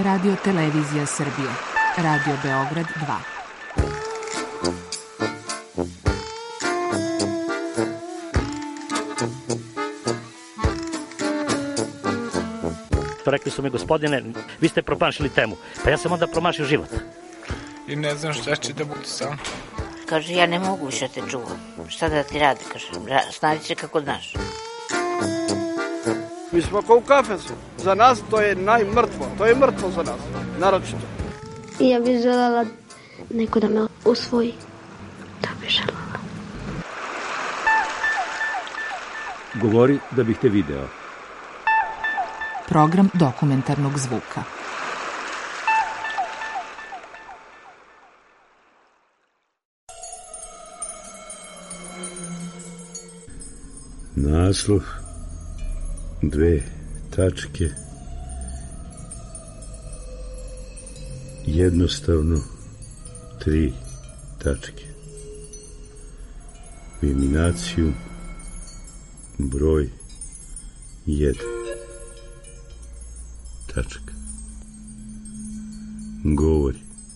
Radio Televizija Srbije, Radio Beograd 2. Rekli su mi, gospodine, vi ste promašili temu. Pa ja sam onda promašio život. I ne znam šta će da bude sam. Kaže, ja ne mogu više te čuvam. Šta da ti radi, kaže, snađi se kako znaš. Mi smo kao u kafesu. Za nas to je najmrtvo. To je mrtvo za nas, naročito. Ja bih želela neko da me usvoji. To bih želela. Govori da bih te video. Program dokumentarnog zvuka. Naslov, 2 tačke, jednostavno 3 tačke. Eliminaciju, broj 1. Tačka. Govori.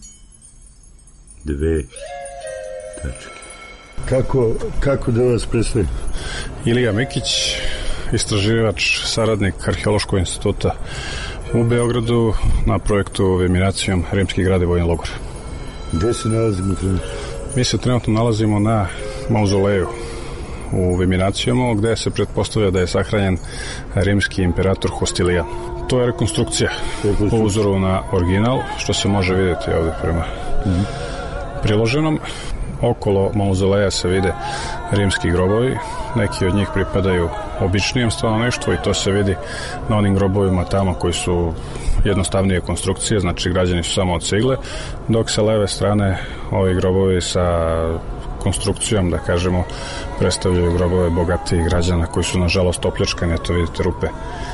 2 tačke. Kako da vas predstavim? Ilija Mikić, istraživač, saradnik Arheološkog instituta u Beogradu na projektu Eliminacijom Rimski grad i vojni logor. Gde se nalazimo trenutno? Mi se trenutno nalazimo na mauzoleju u Eliminacijama, gde se pretpostavlja da je sahranjen rimski imperator Hostilijan. To je rekonstrukcija po uzoru na original, što se može vidjeti ovdje prema priloženom. Okolo mauzoleja se vide rimski grobovi, neki od njih pripadaju običnijem stanovništvu i to se vidi na onim grobovima tamo koji su jednostavnije konstrukcije, znači građeni su samo od cigle, dok sa leve strane ovi grobovi sa konstrukcijom, da kažemo, predstavljaju grobove bogatijih građana koji su nažalost opljačkani. Eto vidite rupe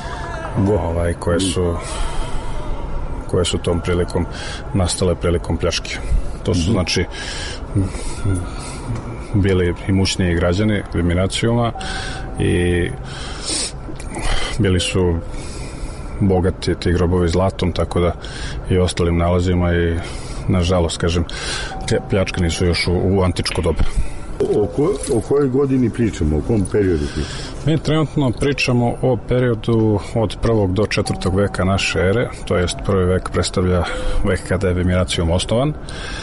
koje su tom prilikom nastale prilikom pljačke. To su znači bili imućniji građani eliminacijama i bili su bogati ti grobovi zlatom, tako da i ostalim nalazima i nažalost, kažem, pljačkani su još u antičko doba. O kojoj godini pričamo, o kom periodu pričamo? Mi trenutno pričamo o periodu od 1. do 4. veka naše ere, to jest 1. vek predstavlja vek kada je Eliminacijom osnovan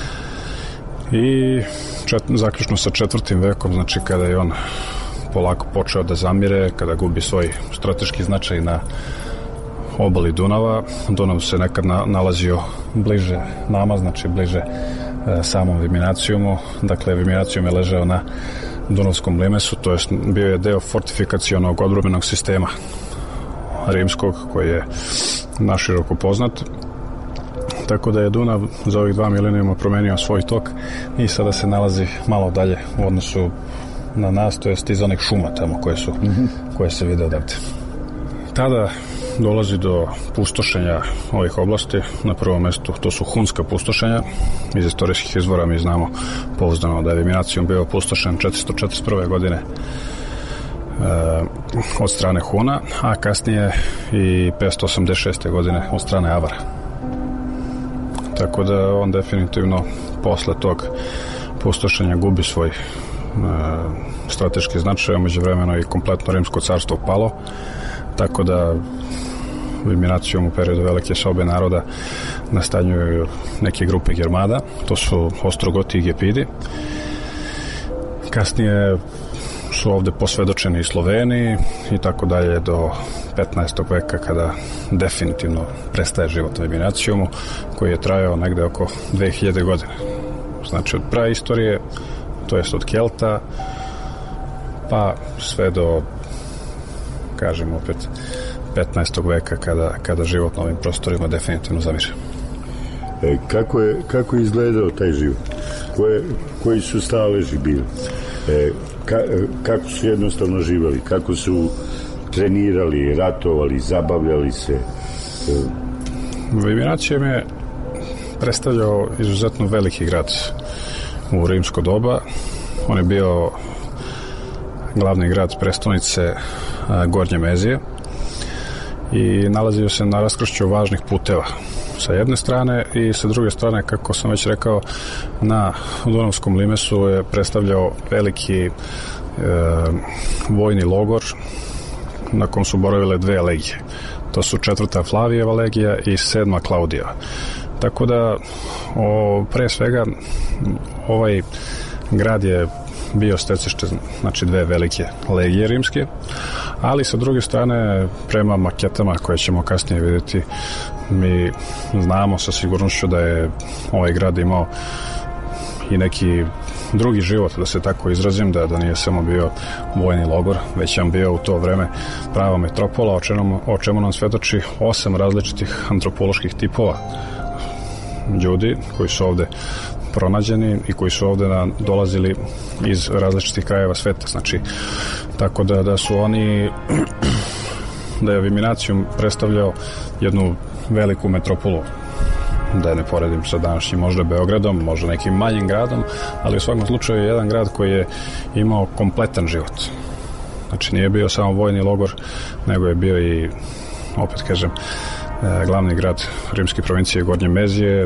i zaključno sa 4. vekom, znači kada je on polako počeo da zamire, kada gubi svoj strateški značaj na obali Dunava. Dunav se nekad nalazio bliže nama, znači bliže samom Eliminacijumu. Dakle, Eliminacijum je ležao na Dunavskom limesu, to je bio je deo fortifikacionog odbrambenog sistema rimskog, koji je naširoko poznat. Tako da je Dunav za ovih 2 milenijuma promenio svoj tok i sada se nalazi malo dalje u odnosu na nas, to jest iz onih šuma tamo koje se vide odavde. Tada dolazi do pustošenja ovih oblasti. Na prvom mestu to su hunska pustošenja. Iz istorijskih izvora mi znamo pouzdano da je Eliminacijom bio pustošen 441. godine od strane Huna, a kasnije i 586. godine od strane Avara. Tako da on definitivno posle tog pustošenja gubi svoj strateški značaj, a međuvremeno i kompletno Rimsko carstvo palo, tako da Eliminacijom u periodu velike sobe naroda nastanjuju neke grupe Germada, to su Ostrogoti i Gepidi. Kasnije su ovde posvedočeni i Sloveni i tako dalje do 15. veka kada definitivno prestaje život na Eliminacijumu, koji je trajao negde oko 2000 godina. Znači od praistorije, to jest od Kelta, pa sve do, kažem opet, 15. veka kada život na ovim prostorima definitivno zamire. Kako je izgledao taj život? Koji su staleži bili? Kako su jednostavno živali? Kako su trenirali, ratovali, zabavljali se? Eliminacijom je predstavljao izuzetno veliki grad u rimsko doba. On je bio glavni grad prestonice Gornje Mezije i nalazio se na raskršću važnih puteva sa jedne strane i sa druge strane, kako sam već rekao, na Dunavskom limesu je predstavljao veliki vojni logor na kom su boravile 2 legije. To su 4. Flavijeva legija i 7. Klaudijeva. Tako da, pre svega, ovaj grad je bio stecište, znači 2 velike legije rimske, ali sa druge strane, prema maketama koje ćemo kasnije vidjeti, mi znamo sa sigurnošću da je ovaj grad imao i neki drugi život, da se tako izrazim, da nije samo bio vojni logor, već je bio u to vreme prava metropola, o čemu nam svedoči 8 različitih antropoloških tipova ljudi koji su ovde pronađeni i koji su ovde dolazili iz različitih krajeva sveta. Znači, tako da su oni, da je Viminacijum predstavljao jednu veliku metropolu, da je ne poredim sa današnjim možda Beogradom, možda nekim manjim gradom, ali u svakom slučaju jedan grad koji je imao kompletan život. Znači, nije bio samo vojni logor, nego je bio i, opet kažem, glavni grad rimske provincije Gornje Mezije,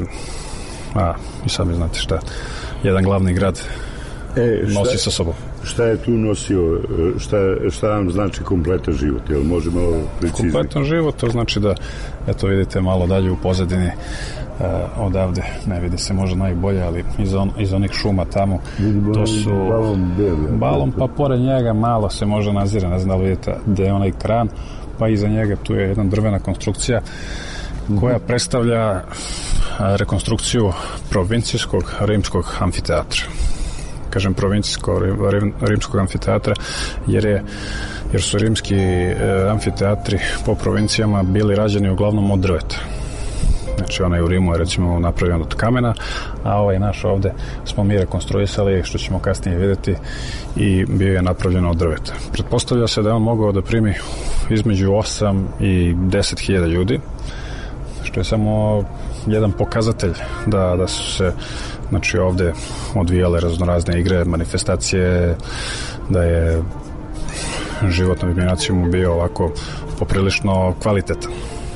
i sami znate jedan glavni grad nosi sa sobom. Šta je tu nosio, šta vam znači kompletan život? Jel možemo preciziti? Kompletan život, to znači da, eto vidite malo dalje u pozadini, odavde, ne vidi se možda najbolje, ali iz onih šuma tamo, to su balon, pa pored njega malo se možda nazira, ne znam da li vidite gde je onaj kran, pa iza njega tu je jedna drvena konstrukcija koja predstavlja rekonstrukciju provincijskog rimskog amfiteatra. Kažem provincijskog rimskog amfiteatra jer su rimski amfiteatri po provincijama bili rađeni uglavnom od drveta. Znači onaj u Rimu je recimo napravljen od kamena, a ovaj naš ovde smo mi rekonstruisali, što ćemo kasnije vidjeti, i bio je napravljen od drveta. Pretpostavlja se da je on mogao da primi između 8 i 10.000 ljudi, što je samo jedan pokazatelj da su se, znači, ovde odvijale raznorazne igre, manifestacije, da je život na Viminacijumu bio ovako poprilično kvalitetan.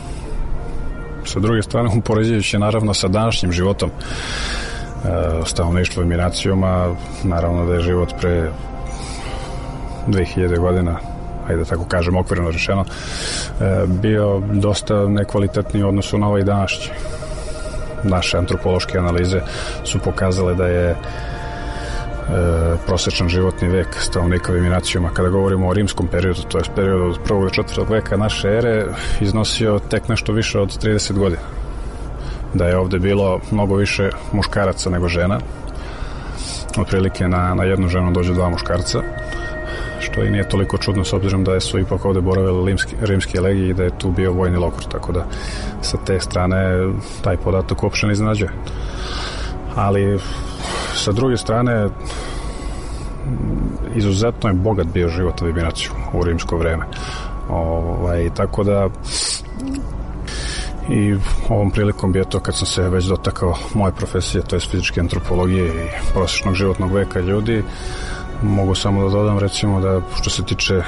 Sa druge strane, upoređujući naravno sa današnjim životom stanovništva Viminacijuma, naravno da je život pre 2000 godina, ajde tako kažem okvirno rečeno, bio dosta nekvalitetniji u odnosu na ovaj današnji. Naše antropološke analize su pokazale da je prosečan životni vek stanovnika Viminacijuma, kada govorimo o rimskom periodu, to je periodu od 1. do 4. veka naše ere, iznosio tek nešto više od 30 godina. Da je ovde bilo mnogo više muškaraca nego žena, otprilike na jednu ženu dođe 2 muškarca, što i nije toliko čudno s obzirom da su ipak ovde boravili rimske legije i da je tu bio vojni logor, tako da sa te strane taj podatak uopšte ne iznenađuje. Ali sa druge strane izuzetno je bogat bio život u Viminaciju u rimsko vreme. Tako da i ovom prilikom bi kad sam se već dotakao moje profesije, to je fizičke antropologije i prosječnog životnog veka ljudi, mogu samo da dodam recimo da što se tiče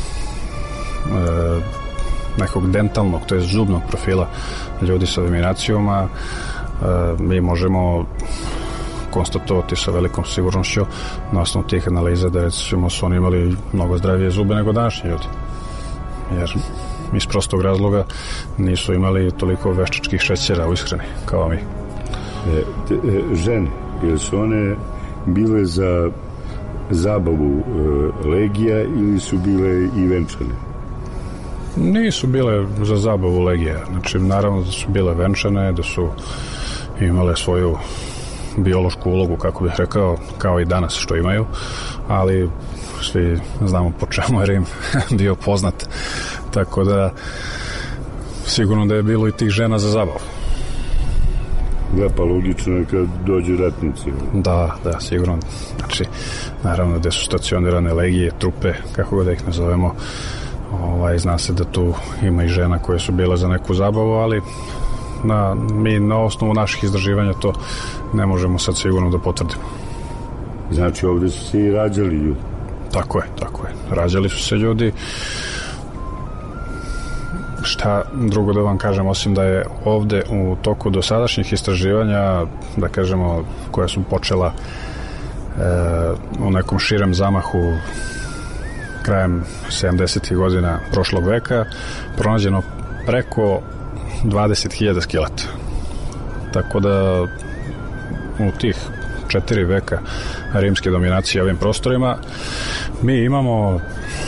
nekog dentalnog, to je zubnog profila ljudi sa Viminacijuma, mi možemo konstatovati sa velikom sigurnošću na osnovu tih analiza da recimo su oni imali mnogo zdravije zube nego današnji ljudi, jer iz prostog razloga nisu imali toliko veštačkih šećera u ishrani kao mi. Žene, jer su one bile za zabavu legija ili su bile i venčane? Nisu bile za zabavu legija, znači naravno da su bile venčane, da su imale svoju biološku ulogu, kako bih rekao, kao i danas što imaju, ali svi znamo po čemu je Rim bio poznat, tako da sigurno da je bilo i tih žena za zabavu. Da, pa logično je kad dođu ratnici. Da, sigurno. Znači, naravno da su stacionirane legije, trupe, kako god da ih nazovemo, zna se da tu ima i žena koje su bile za neku zabavu, ali mi na osnovu naših istraživanja to ne možemo sad sigurno da potvrdimo. Znači ovde su se i rađali ljudi? Tako je. Rađali su se ljudi. šta drugo da vam kažem, osim da je ovde u toku dosadašnjih istraživanja, da kažemo, koja su počela u nekom širem zamahu krajem 70. godina prošlog veka, pronađeno preko 20.000 skeleta. Tako da u tih 4 veka rimske dominacije ovim prostorima mi imamo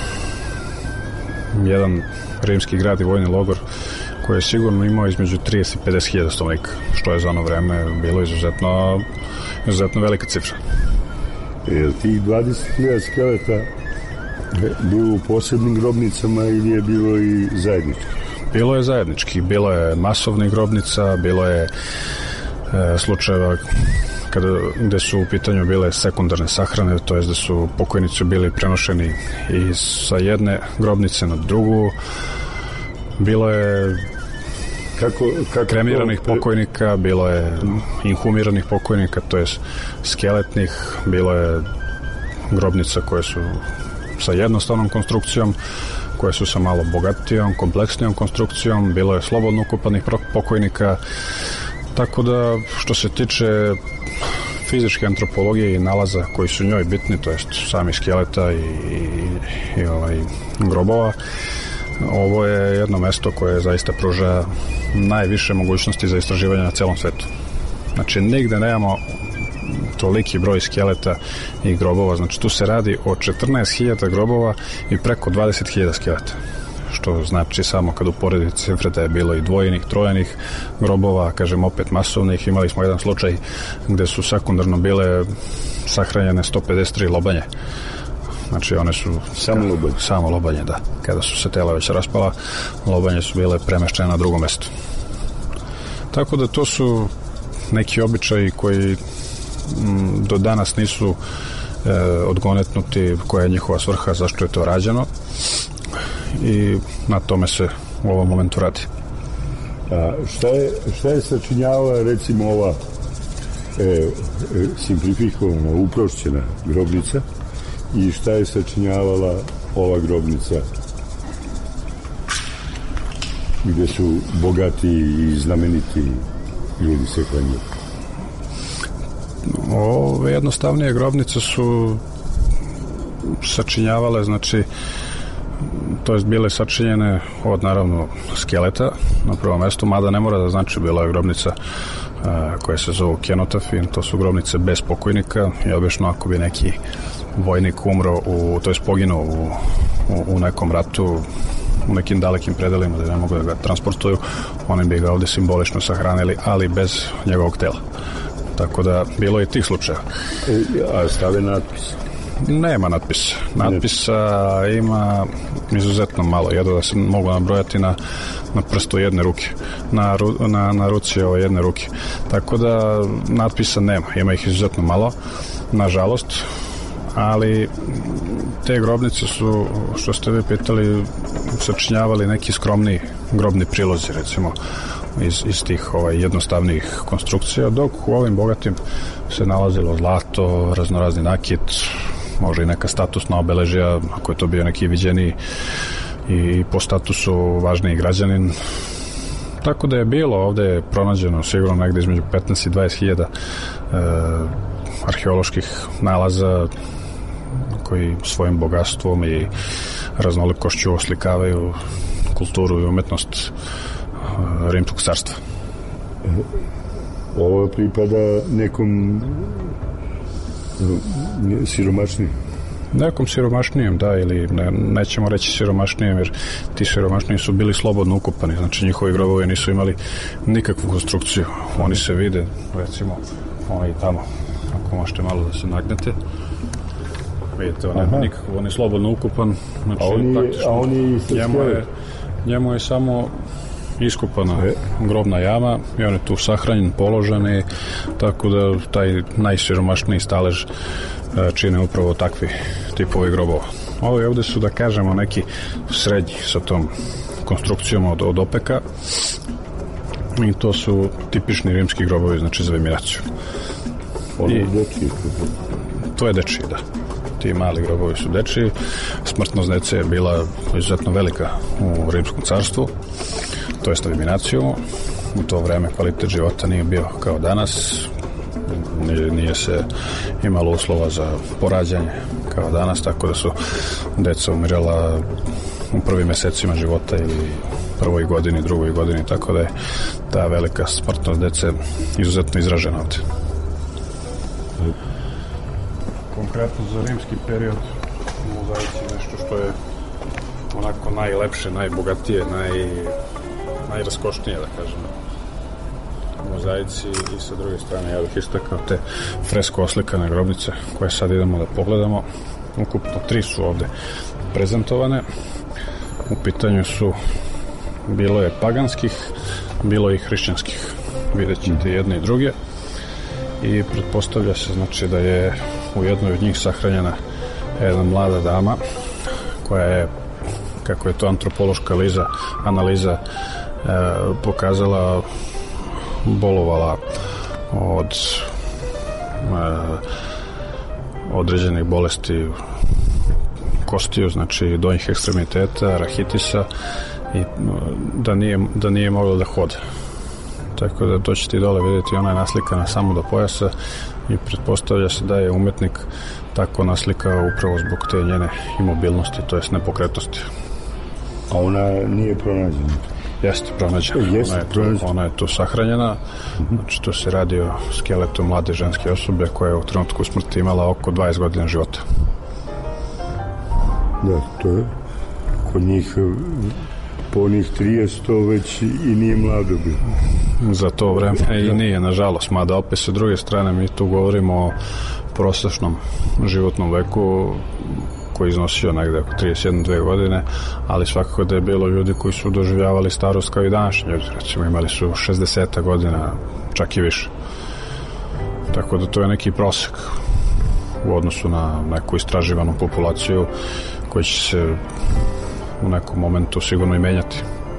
jedan rimski grad i vojni logor koji je sigurno imao između 30 i 50.000 stanovnika, što je za ono vreme bilo izuzetno velika cifra. Je tih 20.000 skeleta bilo u posebnim grobnicama ili je bilo i zajednički? Bilo je zajednički, bilo je masovnih grobnica, bilo je slučajeva gde su u pitanju bile sekundarne sahrane, to jest da su pokojnici bili prenošeni i sa jedne grobnice na drugu. Bilo je kremiranih pokojnika, bilo je inhumiranih pokojnika, to jest skeletnih, bilo je grobnica koje su sa jednostavnom konstrukcijom, koje su sa malo bogatijom, kompleksnijom konstrukcijom, bilo je slobodno ukopanih pokojnika, tako da što se tiče fizičke antropologije i nalaza koji su njoj bitni, to jest sami skeleta i grobova, ovo je jedno mesto koje zaista pruža najviše mogućnosti za istraživanje na celom svetu. Znači, nigde nemamo toliki broj skeleta i grobova. Znači, tu se radi o 14.000 grobova i preko 20.000 skeleta. Što znači samo kad uporedite cifre da je bilo i dvojenih, trojenih grobova, kažem opet masovnih. Imali smo jedan slučaj gde su sekundarno bile sahranjene 153 lobanje. Znači, one su samo lobanje, da. Kada su se tela već raspala, lobanje su bile premeštene na drugo mesto. Tako da to su neki običaji koji do danas nisu odgonetnuti koja je njihova svrha, zašto je to rađeno, i na tome se u ovom momentu radi. Šta je sačinjavala, recimo, ova simplifikovana, uprošćena grobnica i šta je sačinjavala ova grobnica gde su bogati i znameniti ljudi se hranili? Ove jednostavnije grobnice su sačinjavale, znači, to jest bile sačinjene od, naravno, skeleta na prvom mestu, mada ne mora da znači, bila je grobnica koja se zove kenotafin, to su grobnice bez pokojnika, i obično ako bi neki vojnik umro, to jest poginuo u nekom ratu, u nekim dalekim predelima da ne mogu da ga transportuju, oni bi ga ovde simbolično sahranili, ali bez njegovog tela. Tako da bilo je tih slučaja. A stave natpis? Nema natpisa. Natpisa ima izuzetno malo. Jedno da se mogu nabrojati na prstu jedne ruke. Na ruci jedne ruke. Tako da natpisa nema. Ima ih izuzetno malo, nažalost. Ali te grobnice su, što ste vi pitali, sačinjavali neki skromni grobni prilozi, recimo, iz tih jednostavnih konstrukcija, dok u ovim bogatim se nalazilo zlato, raznorazni nakit, može i neka statusna obeležja, ako je to bio neki viđeni i po statusu važniji građanin. Tako da je bilo ovde pronađeno sigurno negde između 15 i 20.000 arheoloških nalaza koji svojim bogatstvom i raznolikošću oslikavaju kulturu i umetnost Rimskog carstva. Ovo pripada nekom siromašnijem? Nekom siromašnijem, da, ili nećemo reći siromašnijem, jer ti siromašniji su bili slobodno ukopani, znači njihovi grobovi nisu imali nikakvu konstrukciju. Oni se vide, recimo, i tamo, ako možete malo da se nagnete, vidite, on je slobodno ukupan, znači njemu je samo iskopana grobna jama i on je tu sahranjen, položen, tako da taj najsiromašniji stalež čine upravo takvi tipovi grobova. Ovi ovde su, da kažemo, neki srednji sa tom konstrukcijom od opeka i to su tipični rimski grobovi, znači za emiraciju. Ono je dečiji? To je dečiji, da. ti mali grobovi su dečiji. Smrtnost dece je bila izuzetno velika u Rimskom carstvu, to je eliminaciju. U to vreme kvalitet života nije bio kao danas, nije se imalo uslova za porađanje kao danas, tako da su deca umirala u prvim mesecima života ili prvoj godini, drugoj godini, tako da je ta velika smrtnost dece izuzetno izražena ovde. Konkretno za rimski period mozaici je nešto što je onako najlepše, najbogatije, najraskošnije, da kažem. Mozaici i sa druge strane ja bih istakao te fresko oslikane grobnice koje sad idemo da pogledamo. Ukupno 3 su ovde prezentovane. U pitanju su, bilo je paganskih, bilo je i hrišćanskih. Vidjet ćete jedne i druge. I pretpostavlja se znači da je u jednoj od njih sahranjena jedna mlada dama koja je, kako je to antropološka analiza pokazala, bolovala od određenih bolesti kostiju, znači donjih ekstremiteta, rahitisa, i da nije mogla da hode. Tako da doćete i dole vidjeti, ona je naslikana samo do pojasa i pretpostavlja se da je umetnik tako naslikao upravo zbog te njene imobilnosti, to jest nepokretnosti. A ona nije pronađena? Jeste pronađena. Ona je tu sahranjena. Znači, tu se radi o skeletu mlade ženske osobe koja je u trenutku smrti imala oko 20 godina života. Da, to je kod njih po onih 30 već i nije mlado bilo. Za to vreme i nije, nažalost. Mada opet sa druge strane mi tu govorimo o prosečnom životnom veku koji iznosio negde oko 31-2 godine, ali svakako da je bilo ljudi koji su doživljavali starost kao i današnji ljudi. Recimo imali su 60 godina, čak i više. Tako da to je neki prosek u odnosu na neku istraživanu populaciju koji će se u nekom momentu sigurno i menjati.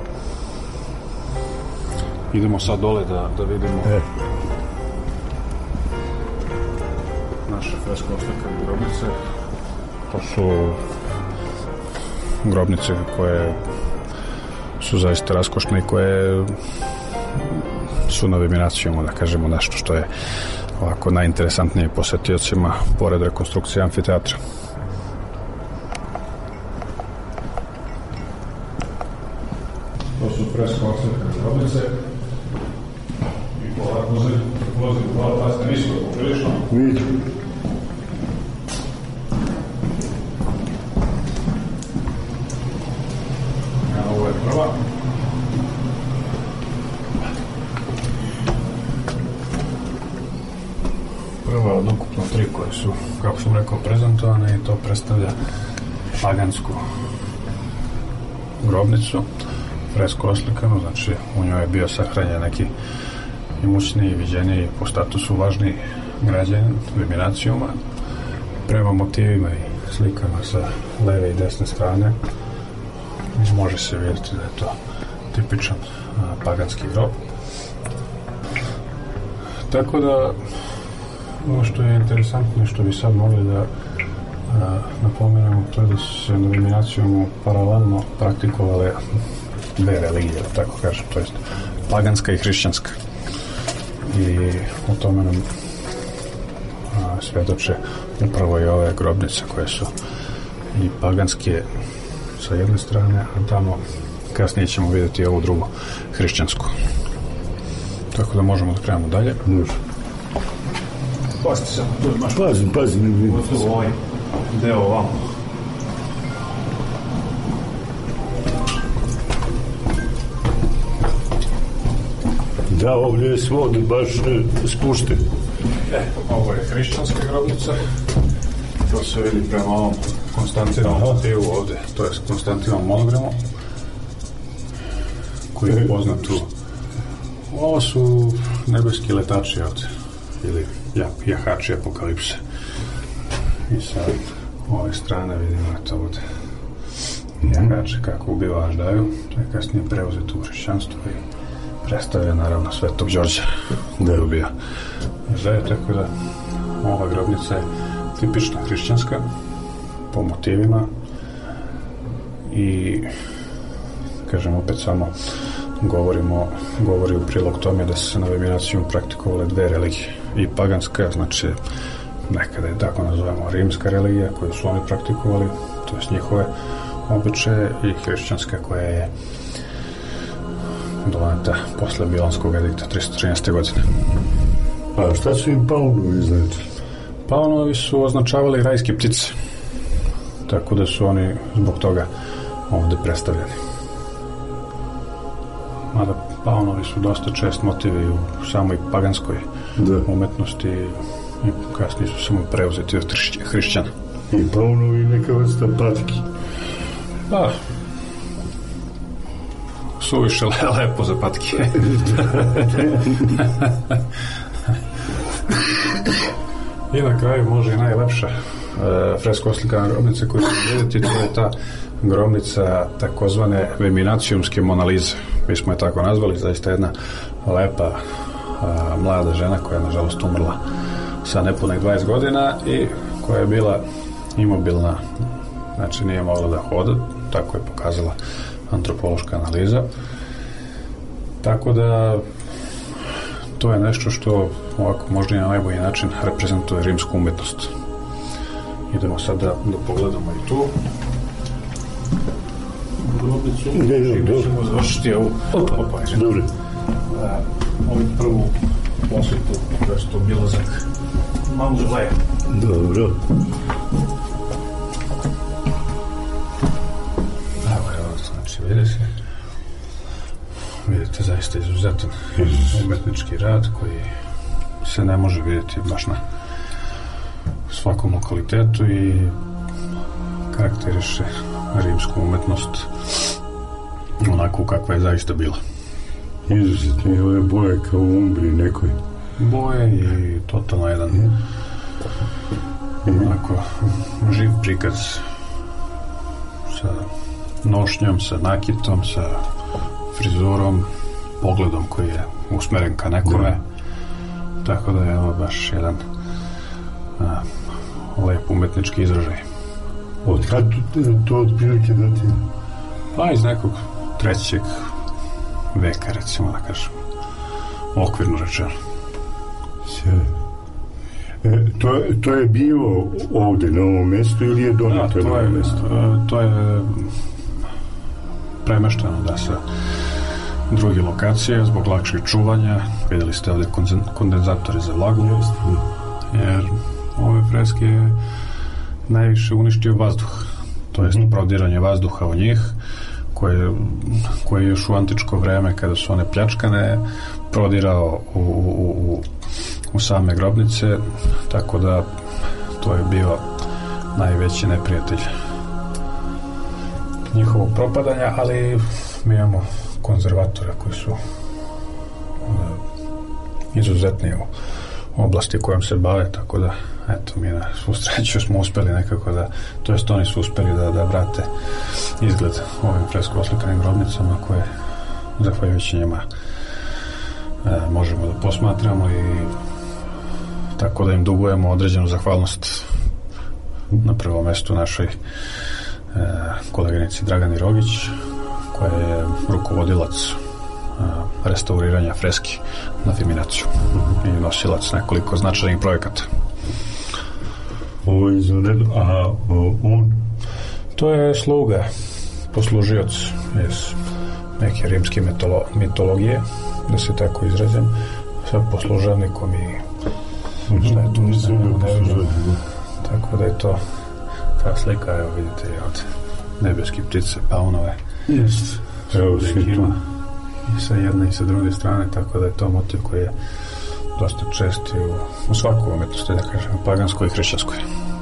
Idemo sad dole da vidimo naše fresko oslikane grobnice. To su grobnice koje su zaista raskošne i koje su na eliminacijama, da kažemo, nešto što je ovako najinteresantnije posetiocima pored rekonstrukcije amfiteatra. To su fresko oslikane grobnice i polako ulazim u malo pasne nisko, prilično. Vidim. Ovo je prva. Prva od ukupno 3 koje su, kako sam rekao, prezentovane, i to predstavlja pagansku grobnicu, fresko oslikanu, znači u njoj je bio sahranjen neki imućniji, viđeniji, po statusu važniji građanin eliminacijuma. Prema motivima i slikama sa leve i desne strane može se vidjeti da je to tipičan paganski grob. Tako da ono što je interesantno i što bi sad mogli da napomenemo, to je da su se na eliminacijom paralelno praktikovale dve religije, da tako kažem, to je paganska i hrišćanska. I u tome nam svedoče upravo i ove grobnice koje su i paganske sa jedne strane, a tamo kasnije ćemo vidjeti ovu drugu, hrišćansku. Tako da možemo da krenemo dalje. Pazite se, tu imaš... Pazim. Ovaj deo ovamo. Da, ovdje je svod baš spušten. Ovo je hrišćanska grobnica. To se vidi prema ovom Konstantinovom motivu ovde, to je Konstantinovom monogramu, koji je poznat tu. Ovo su nebeski letači ovde, ili jahači apokalipse. I sa ove strane vidimo to ovde jahače kako ubivaštaju, to je kasnije preuzeto u hrišćanstvo i predstavlja naravno Svetog Đorđa da ubija žaje, tako da ova grobnica je tipična hrišćanska. po motivima i kažem opet samo govori u prilog tome da se na Veminacijum praktikovale dve religije, i paganska, znači nekada je tako nazovemo rimska religija koju su oni praktikovali, to jest njihove običaje, i hrišćanska koja je doneta posle Bilanskog edikta 313. godine. A šta su im paunovi značili? Paunovi su označavali rajske ptice, tako da su oni zbog toga ovde predstavljeni. Mada paunovi su dosta čest motivi u samoj paganskoj umetnosti i kasnije su samo preuzeti od hrišćana. I paunovi neka vrsta patki. Da. Suviše lepo za patke. I na kraju može i najlepša fresko oslikana grobnica koju ćete vidjeti, to je ta grobnica takozvane Veminacijumske Monalize. Mi smo je tako nazvali, zaista jedna lepa mlada žena koja je nažalost umrla sa nepunih 20 godina i koja je bila imobilna, znači nije mogla da hoda, tako je pokazala antropološka analiza. Tako da to je nešto što ovako možda i na najbolji način reprezentuje rimsku umetnost. Idemo sad da pogledamo i tu grobnicu. Čime ćemo završiti ovu prvu posvetu, to je obilazak mauzoleja. Dobro. Evo, znači vidite zaista izuzetan umetnički rad koji se ne može vidjeti baš na svakom lokalitetu i karakteriše rimsku umetnost onako kakva je zaista bila. Izuzetno je ove boje kao u Umbriji nekoj. Boje i totalno jedan onako živ prikaz sa nošnjom, sa nakitom, sa frizurom, pogledom koji je usmeren ka nekome. Tako da je ovo baš jedan lep umetnički izražaj. Od kad to otprilike datira? Pa iz nekog 3. veka, recimo da kažem, okvirno rečeno. To je bilo ovde na ovom mestu ili je doneto na ovom mestu? To je premešteno da sa druge lokacije zbog lakšeg čuvanja. Videli ste ovde kondenzatori za vlagu, jer ove freske je najviše uništio vazduh, to jest prodiranje vazduha u njih, koje još u antičko vreme kada su one pljačkane prodirao u same grobnice, tako da to je bio najveći neprijatelj njihovog propadanja, ali mi imamo konzervatora koji su izuzetni u oblasti kojom se bave, tako da eto, mi na svu sreću smo uspeli nekako da, to jest oni su uspeli da vrate izgled ovim fresko oslikanim grobnicama koje zahvaljujući njima možemo da posmatramo i tako da im dugujemo određenu zahvalnost na prvom mestu našoj koleginici Dragani Rogić, koja je rukovodilac restauriranja freski na Feminaciju i nosilac nekoliko značajnih projekata. Ovo je izvanredno, a on? To je sluga, poslužioc iz neke rimske mitologije, da se tako izrazim, sa poslužavnikom i šta je tu tako da je to ta slika, evo vidite od nebeske ptice, paunove, evo se tu i sa jedne i sa druge strane, tako da je to motiv koji je dosta čest u svakoj umetnosti, da kažem, paganskoj i hrišćanskoj.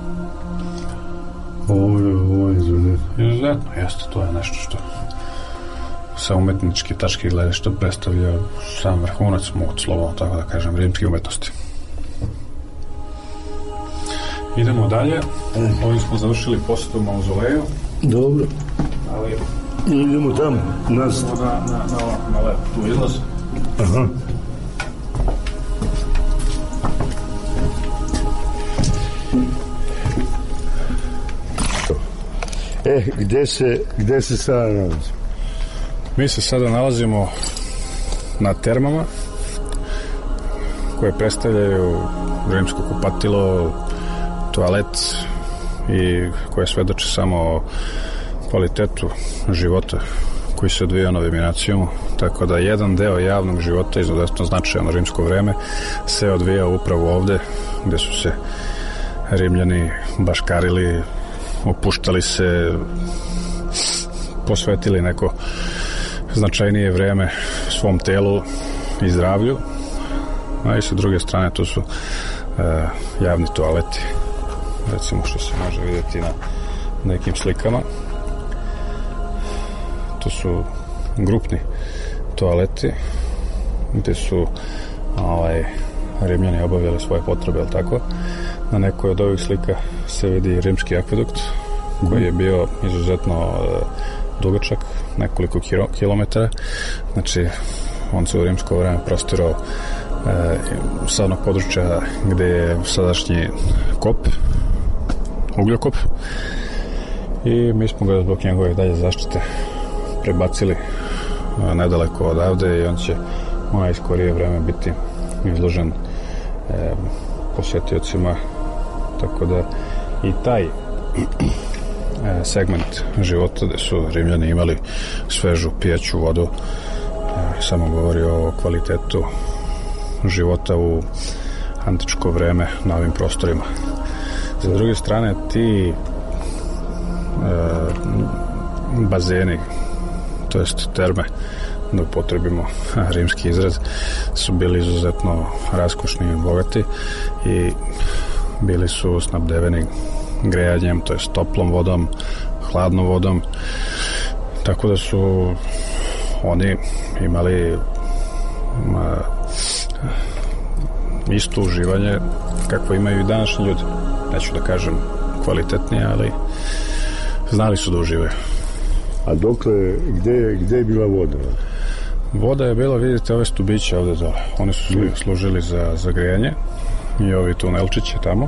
Ovo je izuzetno, jeste, to je nešto što sa umetničke tačke gledišta predstavlja sam vrhunac, mogu slobodno tako da kažem, rimske umetnosti. Idemo dalje. Ovdje smo završili posjetu mauzoleju. Dobro. Ali idemo tamo. Na lep tu izlaz. Aha. Gde se sada nalazimo? Mi se sada nalazimo na termama koje predstavljaju rimsko kupatilo, toalet i koje svedoče samo o kvalitetu života koji se odvija na Viminacijumu, tako da jedan deo javnog života izuzetno značajan u rimsko vreme se odvija upravo ovde gde su se Rimljani baškarili, opuštali se, posvetili neko značajnije vreme svom telu i zdravlju, a i sa druge strane to su javni toaleti, recimo što se može vidjeti na nekim slikama. To su grupni toaleti gde su Rimljani obavljali svoje potrebe, ali tako. Na nekoj od ovih slika se vidi rimski akvedukt koji je bio izuzetno dugačak, nekoliko kilometara. Znači, on se u rimsko vreme prostirao sa onog područja gde je sadašnji kop, ugljokop, i mi smo ga zbog njegove dalje zaštite prebacili nedaleko odavde i on će u najskorije vreme biti izložen posjetiocima, tako da i taj segment života gde su Rimljani imali svežu pijaću vodu samo govori o kvalitetu života u antičko vreme na ovim prostorima. Sa druge strane, ti bazeni, to jest terme, da upotrebimo rimski izraz, su bili izuzetno raskošni i bogati i bili su snabdeveni grejanjem, to jest toplom vodom, hladnom vodom, tako da su oni imali isto uživanje kako imaju i današnji ljudi. Neću da kažem kvalitetnije, ali znali su da uživaju. A dokle, gde je bila voda? Voda je bila, vidite, ove stubiće ovde dole. Oni su služili za grejanje i ovi tunelčići tamo.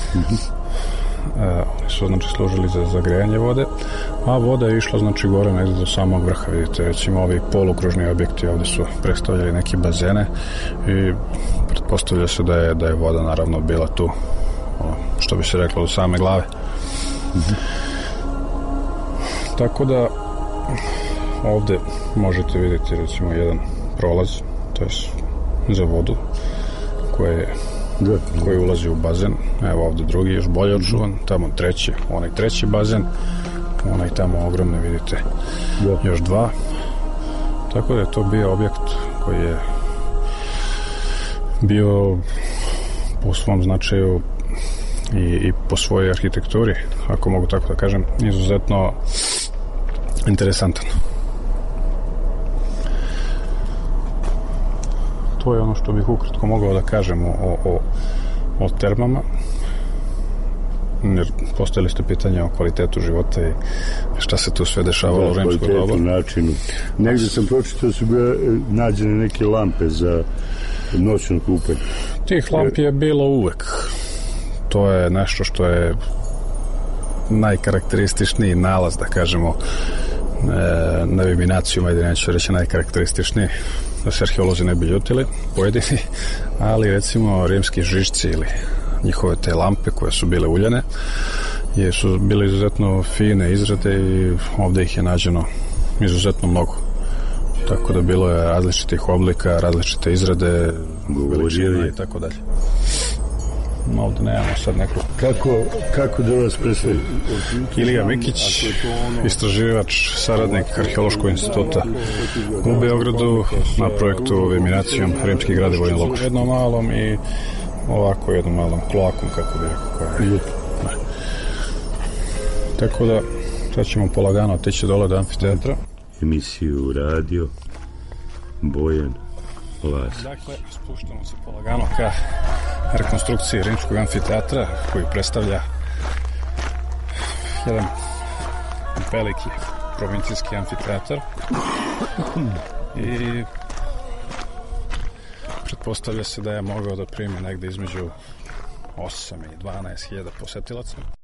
Oni su, znači, služili za grejanje vode, a voda je išla, znači, gore negde do samog vrha. Vidite, recimo, ovi polukružni objekti ovde su predstavljali neke bazene i pretpostavlja se da je voda, naravno, bila tu, što bi se reklo, do same glave. Tako da ovde možete vidjeti, recimo, jedan prolaz, to je za vodu koji ulazi u bazen. Evo ovde drugi, još bolje odžuvan, tamo treći, onaj treći bazen, onaj tamo ogromne, vidite, još dva. Tako da je to bio objekt koji je bio po svom značaju i po svojoj arhitekturi, ako mogu tako da kažem, izuzetno interesantan. To je ono što bih ukratko mogao da kažem o termama, jer postavili ste pitanje o kvalitetu života i šta se tu sve dešavalo u rimsko doba. Načinu. Negde sam pročitao da su bile nađene neke lampe za noćno kupanje. Tih lampi je bilo uvek. To je nešto što je najkarakterističniji nalaz, da kažemo, na Viminacijuma, ajde neću reći najkarakterističniji, da se arheolozi ne bi ljutili, pojedini, ali recimo rimski žišci ili njihove te lampe koje su bile uljane su bile izuzetno fine izrade i ovde ih je nađeno izuzetno mnogo. Tako da bilo je različitih oblika, različite izrade, veličina i tako dalje. Ovde nemamo sad neko... Kako da vas predstavim? Ilija Mikić, istraživač, saradnik Arheološkog instituta u Beogradu na projektu Viminacijum Rimski grad i vojni logor. Jednom malom i ovako jednom malom kloakom, kako bi rekao. Tako da sad ćemo polagano otići dole do amfiteatra. Emisiju radio Bojan Lazić. Dakle, spuštamo se polagano ka rekonstrukciji rimskog amfiteatra koji predstavlja jedan veliki provincijski amfiteatar i pretpostavlja se da je mogao da primi negde između 8 i 12 hiljada posetilaca.